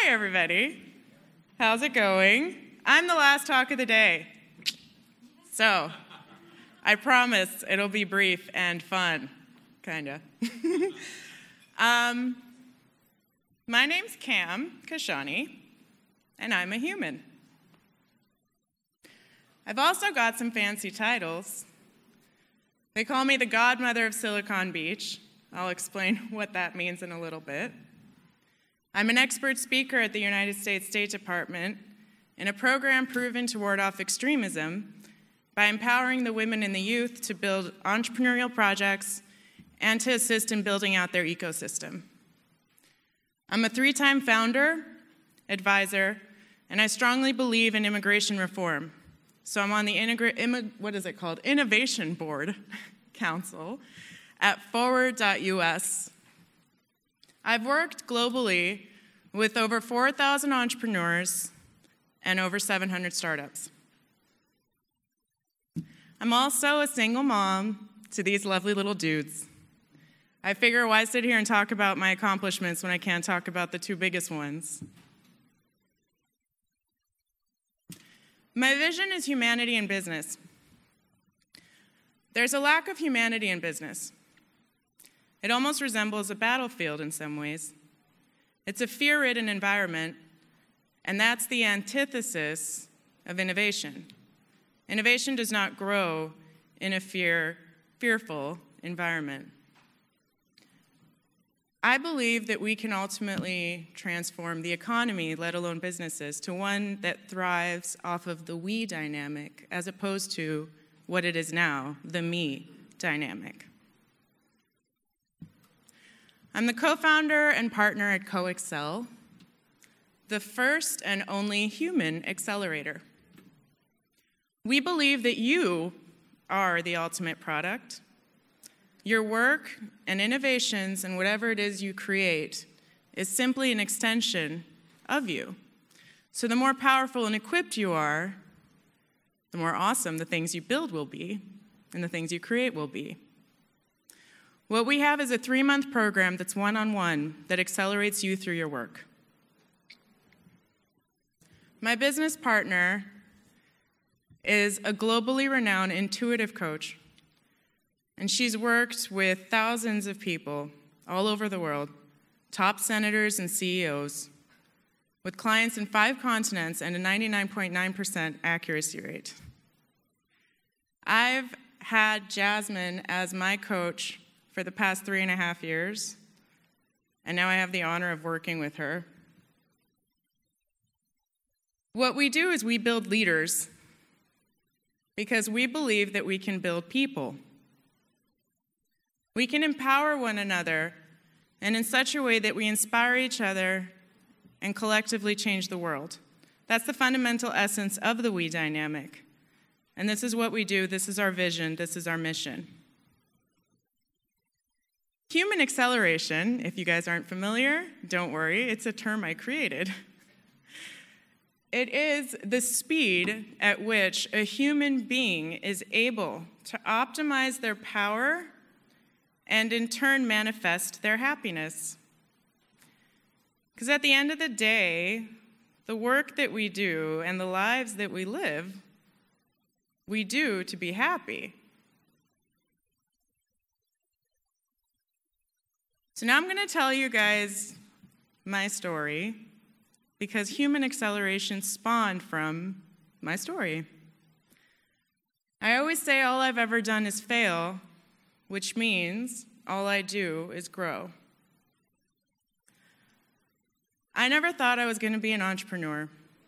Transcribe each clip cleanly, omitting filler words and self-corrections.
everybody. How's it going? I'm the last talk of the day. So, I promise it'll be brief and fun, kinda. My name's Cam Kashani, and I'm a human. I've also got some fancy titles. They call me the godmother of Silicon Beach. I'll explain what that means in a little bit. I'm an expert speaker at the United States State Department in a program proven to ward off extremism by empowering the women and the youth to build entrepreneurial projects and to assist in building out their ecosystem. I'm a 3-time founder, advisor, and I strongly believe in immigration reform. So I'm on the Innovation Board Council at Forward.us. I've worked globally with over 4,000 entrepreneurs and over 700 startups. I'm also a single mom to these lovely little dudes. I figure why sit here and talk about my accomplishments when I can't talk about the 2 biggest ones. My vision is humanity in business. There's a lack of humanity in business. It almost resembles a battlefield in some ways. It's a fear-ridden environment, and that's the antithesis of innovation. Innovation does not grow in a fearful environment. I believe that we can ultimately transform the economy, let alone businesses, to one that thrives off of the we dynamic as opposed to what it is now, the me dynamic. I'm the co-founder and partner at CoExcel, the first and only human accelerator. We believe that you are the ultimate product. Your work and innovations and whatever it is you create is simply an extension of you. So the more powerful and equipped you are, the more awesome the things you build will be and the things you create will be. What we have is a 3-month program that's one-on-one that accelerates you through your work. My business partner is a globally renowned intuitive coach, and she's worked with thousands of people all over the world, top senators and CEOs, with clients in 5 continents and a 99.9% accuracy rate. I've had Jasmine as my coach for the past 3.5 years, and now I have the honor of working with her. What we do is we build leaders because we believe that we can build people. We can empower one another and in such a way that we inspire each other and collectively change the world. That's the fundamental essence of the we dynamic. And this is what we do, this is our vision, this is our mission. Human acceleration, if you guys aren't familiar, don't worry, it's a term I created. It is the speed at which a human being is able to optimize their power and in turn manifest their happiness. Because at the end of the day, the work that we do and the lives that we live, we do to be happy. So now I'm going to tell you guys my story because human acceleration spawned from my story. I always say all I've ever done is fail, which means all I do is grow. I never thought I was going to be an entrepreneur.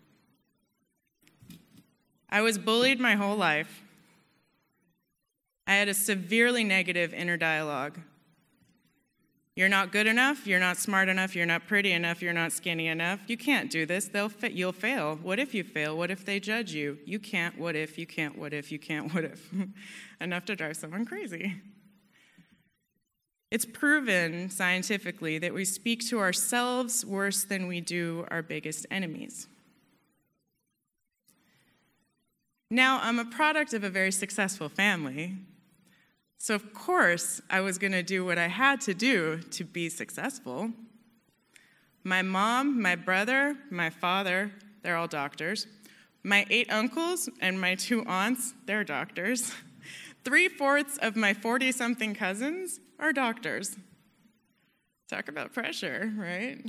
I was bullied my whole life. I had a severely negative inner dialogue. You're not good enough, you're not smart enough, you're not pretty enough, you're not skinny enough. You can't do this, you'll fail. What if you fail? What if they judge you? You can't, what if, you can't, what if, you can't, what if. Enough to drive someone crazy. It's proven scientifically that we speak to ourselves worse than we do our biggest enemies. Now, I'm a product of a very successful family, so of course I was going to do what I had to do to be successful. My mom, my brother, my father, they're all doctors. My 8 uncles and my 2 aunts, they're doctors. 3/4 of my 40-something cousins are doctors. Talk about pressure, right?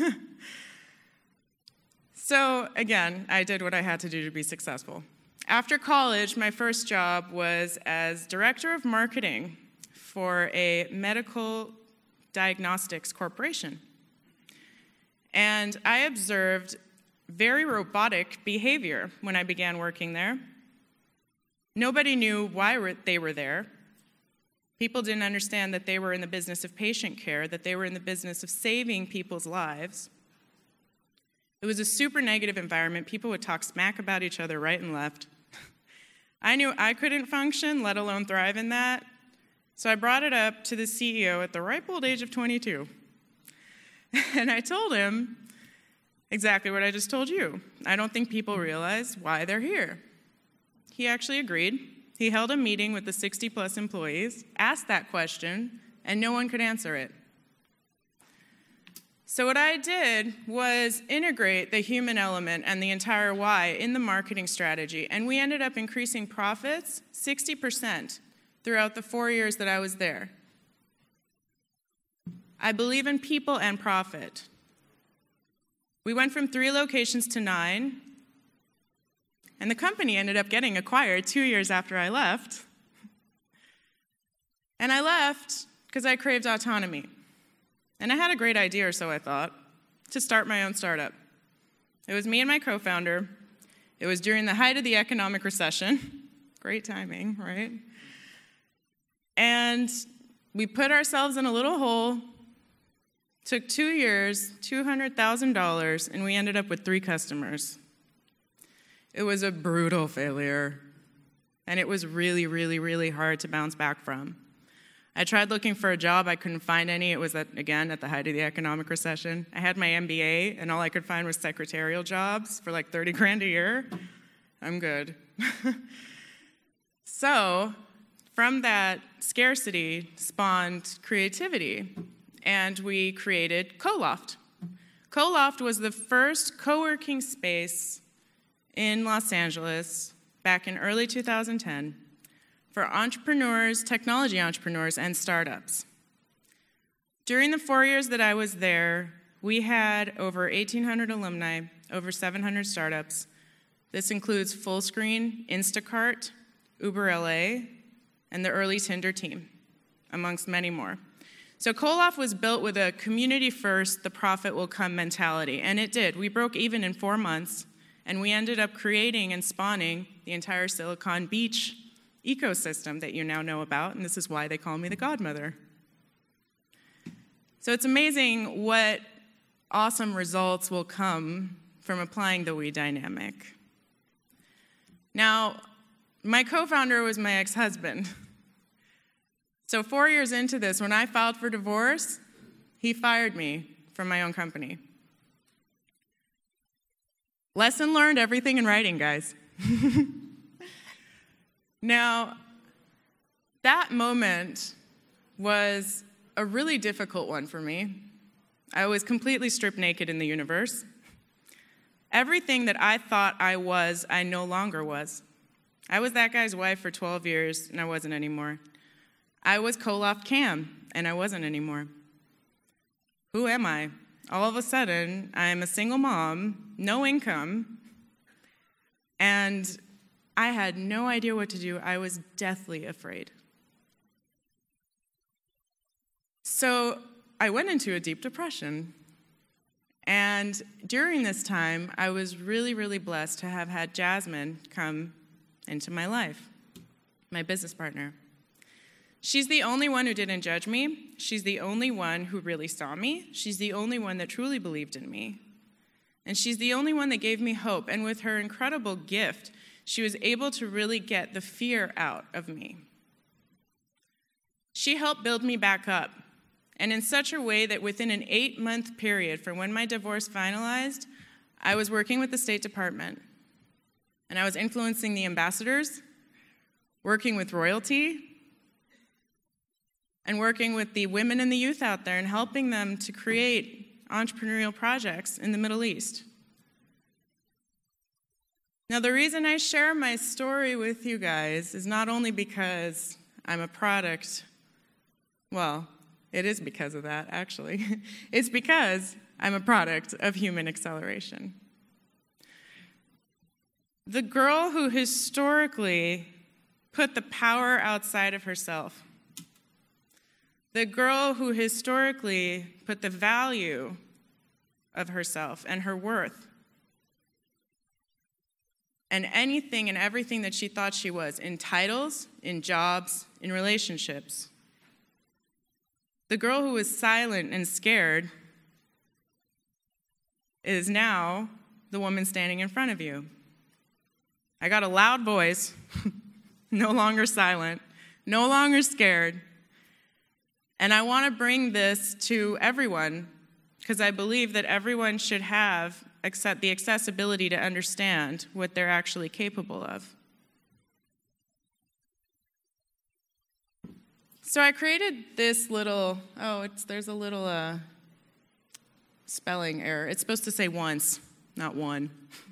So again, I did what I had to do to be successful. After college, my first job was as director of marketing for a medical diagnostics corporation. And I observed very robotic behavior when I began working there. Nobody knew why they were there. People didn't understand that they were in the business of patient care, that they were in the business of saving people's lives. It was a super negative environment. People would talk smack about each other right and left. I knew I couldn't function, let alone thrive in that. So I brought it up to the CEO at the ripe old age of 22. And I told him exactly what I just told you. I don't think people realize why they're here. He actually agreed. He held a meeting with the 60-plus employees, asked that question, and no one could answer it. So what I did was integrate the human element and the entire why in the marketing strategy, and we ended up increasing profits 60% throughout the 4 years that I was there. I believe in people and profit. We went from 3 locations to 9, and the company ended up getting acquired 2 years after I left. And I left because I craved autonomy. And I had a great idea, or so I thought, to start my own startup. It was me and my co-founder. It was during the height of the economic recession. Great timing, right? And we put ourselves in a little hole. Took 2 years, $200,000, and we ended up with 3 customers. It was a brutal failure, and it was really, really, really hard to bounce back from. I tried looking for a job. I couldn't find any. It was, again, at the height of the economic recession. I had my MBA, and all I could find was secretarial jobs for like $30,000 a year. I'm good. So from that scarcity spawned creativity, and we created CoLoft. CoLoft was the first co-working space in Los Angeles back in early 2010 for entrepreneurs, technology entrepreneurs, and startups. During the 4 years that I was there, we had over 1,800 alumni, over 700 startups. This includes Fullscreen, Instacart, Uber LA, and the early Tinder team, amongst many more. So CoLoft was built with a community first, the profit will come mentality, and it did. We broke even in 4 months, and we ended up creating and spawning the entire Silicon Beach ecosystem that you now know about, and this is why they call me the godmother. So it's amazing what awesome results will come from applying the we dynamic. Now, my co-founder was my ex-husband. So 4 years into this, when I filed for divorce, he fired me from my own company. Lesson learned, everything in writing, guys. Now, that moment was a really difficult one for me. I was completely stripped naked in the universe. Everything that I thought I was, I no longer was. I was that guy's wife for 12 years, and I wasn't anymore. I was CoLoft Cam, and I wasn't anymore. Who am I? All of a sudden, I'm a single mom, no income, and I had no idea what to do. I was deathly afraid. So I went into a deep depression. And during this time, I was really, really blessed to have had Jasmine come into my life, my business partner. She's the only one who didn't judge me. She's the only one who really saw me. She's the only one that truly believed in me. And she's the only one that gave me hope. And with her incredible gift, she was able to really get the fear out of me. She helped build me back up, and in such a way that within an 8-month period from when my divorce finalized, I was working with the State Department, and I was influencing the ambassadors, working with royalty, and working with the women and the youth out there and helping them to create entrepreneurial projects in the Middle East. Now, the reason I share my story with you guys is not only because I'm a product, well, it is because of that, actually. It's because I'm a product of human acceleration. The girl who historically put the power outside of herself, the girl who historically put the value of herself and her worth and anything and everything that she thought she was, in titles, in jobs, in relationships. The girl who was silent and scared is now the woman standing in front of you. I got a loud voice, no longer silent, no longer scared. And I want to bring this to everyone because I believe that everyone should have the accessibility to understand what they're actually capable of. So I created this little, there's a little spelling error. It's supposed to say once, not one.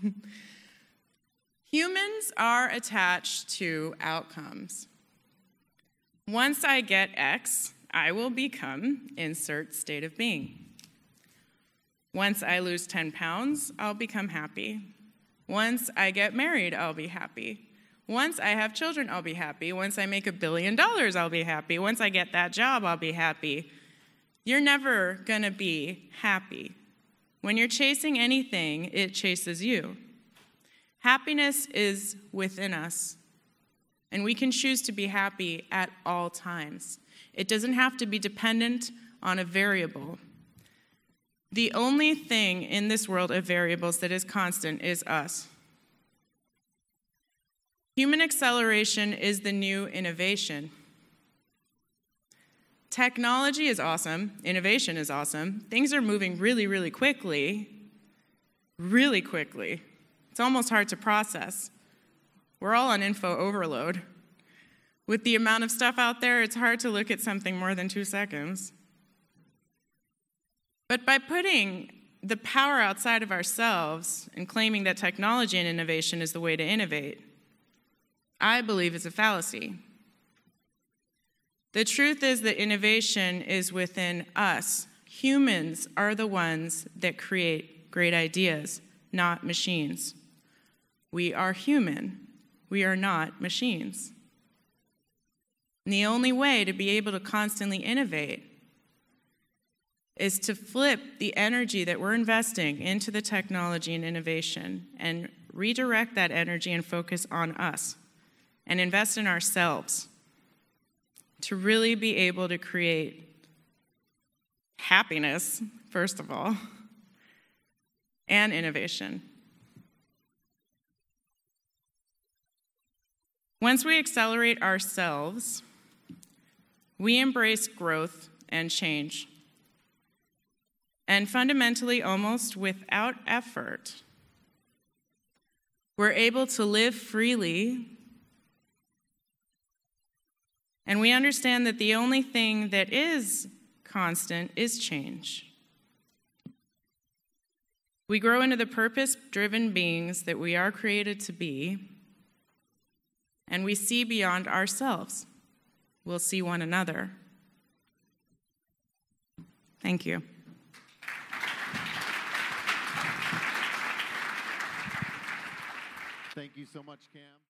Humans are attached to outcomes. Once I get X, I will become insert state of being. Once I lose 10 pounds, I'll become happy. Once I get married, I'll be happy. Once I have children, I'll be happy. Once I make $1 billion, I'll be happy. Once I get that job, I'll be happy. You're never gonna be happy. When you're chasing anything, it chases you. Happiness is within us, and we can choose to be happy at all times. It doesn't have to be dependent on a variable. The only thing in this world of variables that is constant is us. Human acceleration is the new innovation. Technology is awesome. Innovation is awesome. Things are moving really, really quickly. Really quickly. It's almost hard to process. We're all on info overload. With the amount of stuff out there, it's hard to look at something more than 2 seconds. But by putting the power outside of ourselves and claiming that technology and innovation is the way to innovate, I believe is a fallacy. The truth is that innovation is within us. Humans are the ones that create great ideas, not machines. We are human. We are not machines. And the only way to be able to constantly innovate is to flip the energy that we're investing into the technology and innovation and redirect that energy and focus on us and invest in ourselves to really be able to create happiness, first of all, and innovation. Once we accelerate ourselves, we embrace growth and change. And fundamentally, almost without effort, we're able to live freely, and we understand that the only thing that is constant is change. We grow into the purpose-driven beings that we are created to be, and we see beyond ourselves. We'll see one another. Thank you. Thank you so much, Cam.